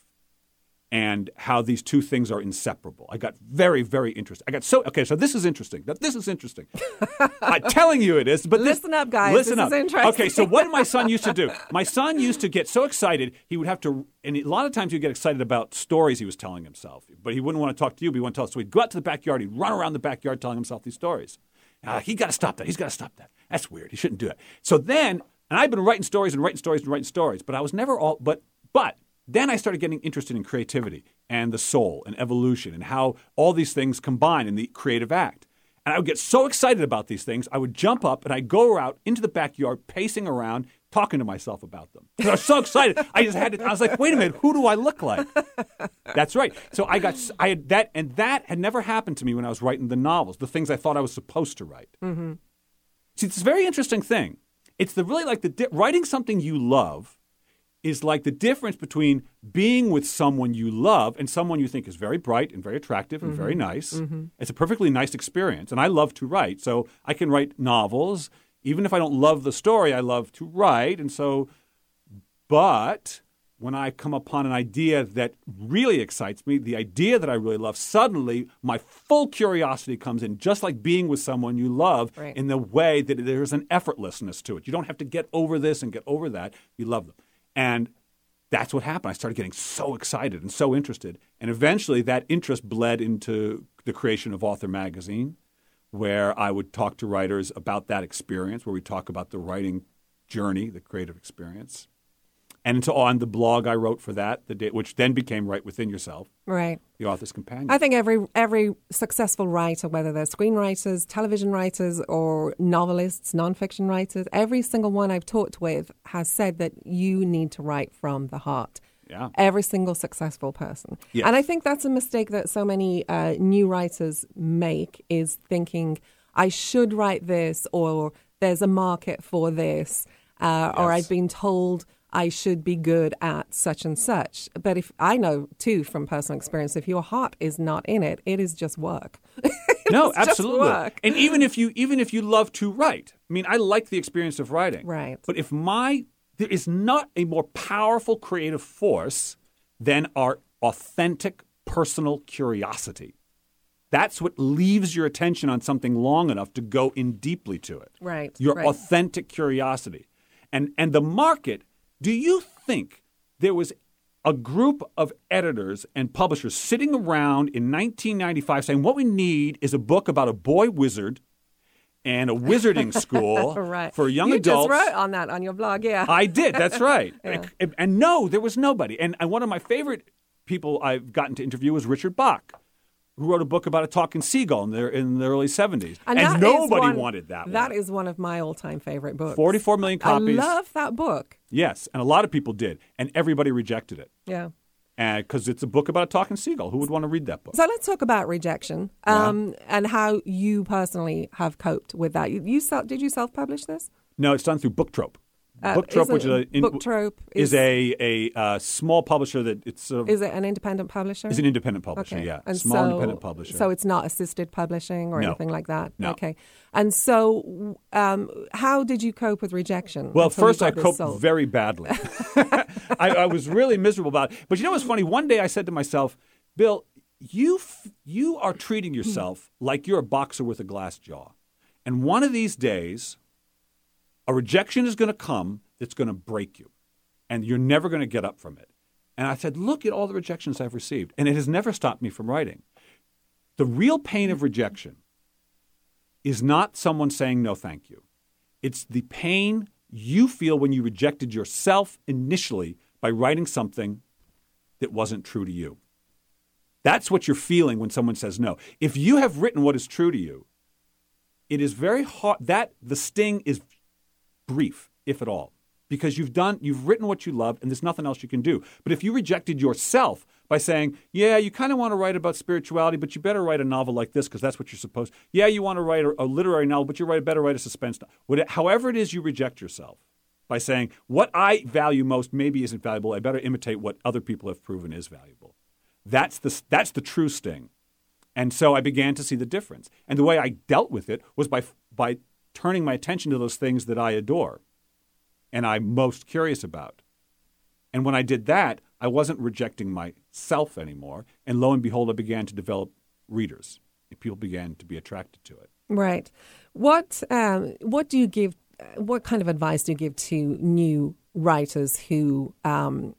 and how these two things are inseparable. I got very, very interested. I got so okay. So this is interesting. This is interesting. I'm telling you it is. But this, Listen up, guys. Listen This up. is interesting. Okay. So what did my son used to do? My son used to get so excited he would have to. And a lot of times he'd get excited about stories he was telling himself, but he wouldn't want to talk to you. But he wanted to tell us. So he'd go out to the backyard. He'd run around the backyard telling himself these stories. Uh, he got to stop that. He's got to stop that. That's weird. He shouldn't do that. So then, and I've been writing stories and writing stories and writing stories, but I was never all. But but. Then I started getting interested in creativity and the soul and evolution and how all these things combine in the creative act. And I would get so excited about these things, I would jump up and I'd go out into the backyard, pacing around, talking to myself about them. I was so excited. I just had to, I was like, wait a minute, who do I look like? That's right. So I got, I had that, and that had never happened to me when I was writing the novels, the things I thought I was supposed to write. Mm-hmm. See, it's a very interesting thing. It's the really like the, di- writing something you love is like the difference between being with someone you love and someone you think is very bright and very attractive and Mm-hmm. very nice. Mm-hmm. It's a perfectly nice experience. And I love to write. So I can write novels. Even if I don't love the story, I love to write. And so, but when I come upon an idea that really excites me, the idea that I really love, suddenly my full curiosity comes in, just like being with someone you love, Right. in the way that there's an effortlessness to it. You don't have to get over this and get over that. You love them. And that's what happened. I started getting so excited and so interested. And eventually that interest bled into the creation of Author Magazine, where I would talk to writers about that experience, where we talk about the writing journey, the creative experience. And so on the blog I wrote for that, the day, which then became Write Within Yourself, Right. the author's companion. I think every every successful writer, whether they're screenwriters, television writers, or novelists, nonfiction writers, every single one I've talked with has said that you need to write from the heart. Yeah. Every single successful person. Yes. And I think that's a mistake that so many uh, new writers make, is thinking, I should write this, or there's a market for this, uh, or Yes. I've been told I should be good at such and such. But if I know, too, from personal experience, if your heart is not in it, it is just work. No, It's just absolutely. work. And even if you even if you love to write, I mean, I like the experience of writing. Right. But if my there is not a more powerful creative force than our authentic personal curiosity. That's what leaves your attention on something long enough to go in deeply to it. Right. Your right. authentic curiosity. And and the market, do you think there was a group of editors and publishers sitting around in nineteen ninety-five saying what we need is a book about a boy wizard and a wizarding school right. for young you adults? You just wrote on that on your blog, yeah. I did, that's right. Yeah. and, and no, there was nobody. And, and one of my favorite people I've gotten to interview was Richard Bach, who wrote a book about a talking seagull in the, in the early seventies. And, that is nobody one- wanted that one. That is one of my all-time favorite books. forty-four million copies. I love that book. Yes, and a lot of people did, and everybody rejected it. Yeah. because it's a book about a talking seagull. Who would want to read that book? So let's talk about rejection um, yeah. and how you personally have coped with that. You, you self, did you self-publish this? No, it's done through Booktrope. Uh, Booktrope, which is a in, Booktrope is, is a a uh, small publisher that it's sort of, is it an independent publisher? Is an independent publisher, okay. yeah, and small so, independent publisher. So it's not assisted publishing or no. anything like that. No. Okay. And so, um, how did you cope with rejection? Well, first I this coped sold? very badly. I, I was really miserable about it. But you know what's funny? One day I said to myself, Bill, you f- you are treating yourself like you're a boxer with a glass jaw, and one of these days, a rejection is going to come that's going to break you, and you're never going to get up from it. And I said, look at all the rejections I've received, and it has never stopped me from writing. The real pain of rejection is not someone saying no thank you. It's the pain you feel when you rejected yourself initially by writing something that wasn't true to you. That's what you're feeling when someone says no. If you have written what is true to you, it is very hard. That the sting is brief, if at all, because you've done, you've written what you love, and there's nothing else you can do. But if you rejected yourself by saying, yeah, you kind of want to write about spirituality, but you better write a novel like this because that's what you're supposed to. Yeah, you want to write a, a literary novel, but you write, better write a suspense novel. What, however it is you reject yourself by saying, what I value most maybe isn't valuable. I better imitate what other people have proven is valuable. That's the, that's the true sting. And so I began to see the difference. And the way I dealt with it was by by turning my attention to those things that I adore and I'm most curious about. And when I did that, I wasn't rejecting myself anymore. And lo and behold, I began to develop readers. And people began to be attracted to it. Right. What um, what do you give, what kind of advice do you give to new writers who um,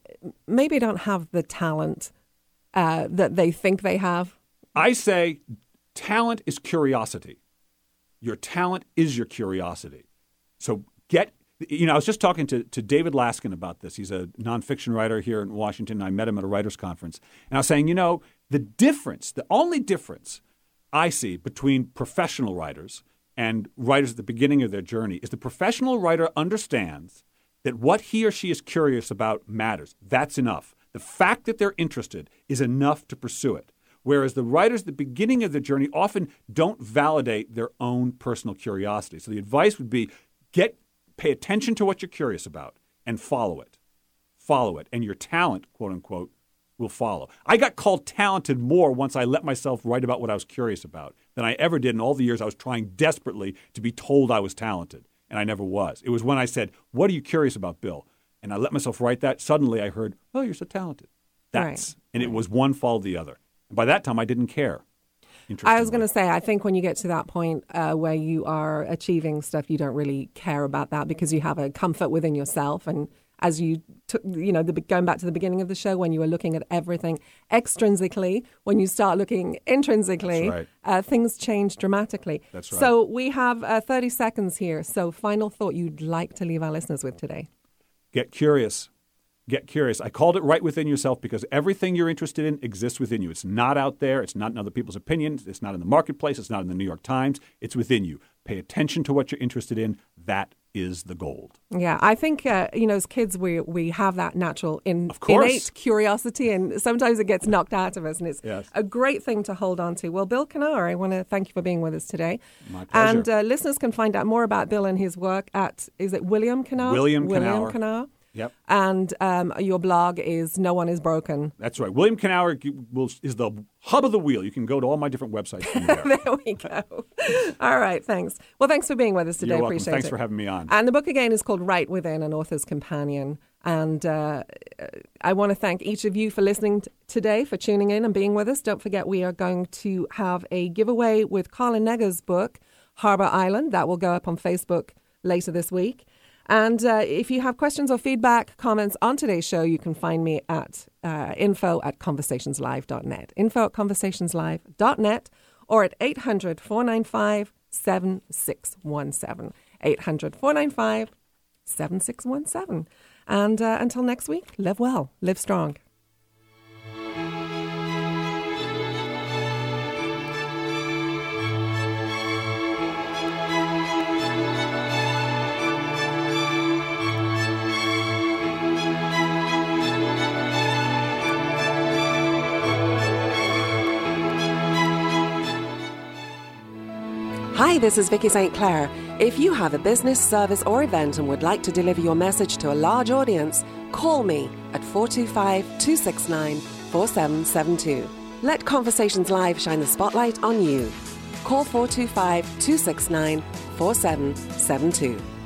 maybe don't have the talent uh, that they think they have? I say talent is curiosity. Your talent is your curiosity. So get, you know, I was just talking to, to David Laskin about this. He's a nonfiction writer here in Washington. I met him at a writer's conference. And I was saying, you know, the difference, the only difference I see between professional writers and writers at the beginning of their journey is the professional writer understands that what he or she is curious about matters. That's enough. The fact that they're interested is enough to pursue it. Whereas the writers at the beginning of the journey often don't validate their own personal curiosity. So the advice would be get pay attention to what you're curious about and follow it. Follow it. And your talent, quote unquote, will follow. I got called talented more once I let myself write about what I was curious about than I ever did in all the years I was trying desperately to be told I was talented. And I never was. It was when I said, what are you curious about, Bill? And I let myself write that. Suddenly I heard, oh, you're so talented. That's, right. And it was one followed the other. And by that time, I didn't care. I was going to say, I think when you get to that point uh, where you are achieving stuff, you don't really care about that because you have a comfort within yourself. And as you took, you know, the, going back to the beginning of the show, when you were looking at everything extrinsically, when you start looking intrinsically, right. uh, things change dramatically. That's right. So we have uh, thirty seconds here. So final thought you'd like to leave our listeners with today. Get curious. Get curious. I called it right within yourself because everything you're interested in exists within you. It's not out there. It's not in other people's opinions. It's not in the marketplace. It's not in the New York Times. It's within you. Pay attention to what you're interested in. That is the gold. Yeah, I think, uh, you know, as kids, we we have that natural in, of course. innate curiosity, and sometimes it gets knocked out of us, and it's yes. a great thing to hold on to. Well, Bill Kennard, I want to thank you for being with us today. My pleasure. And uh, listeners can find out more about Bill and his work at, is it William Kennard? William William Kennard. Kennard. Yep. And um, your blog is No One Is Broken. That's right. William Kennard is the hub of the wheel. You can go to all my different websites from there. There we go. All right, thanks. Well, thanks for being with us today. You're welcome. Appreciate thanks it. for having me on. And the book again is called Right Within, an Author's Companion. And uh, I want to thank each of you for listening t- today, for tuning in and being with us. Don't forget, we are going to have a giveaway with Colin Negger's book, Harbor Island. That will go up on Facebook later this week. And uh, if you have questions or feedback, comments on today's show, you can find me at uh, info at conversations live dot net. Info at conversations live dot net or at eight hundred, four nine five, seven six one seven. eight hundred, four nine five, seven six one seven. And uh, until next week, live well, live strong. Hi, this is Vicky Saint Clair. If you have a business, service, or event and would like to deliver your message to a large audience, call me at four two five, two six nine, four seven seven two. Let Conversations Live shine the spotlight on you. Call four two five, two six nine, four seven seven two.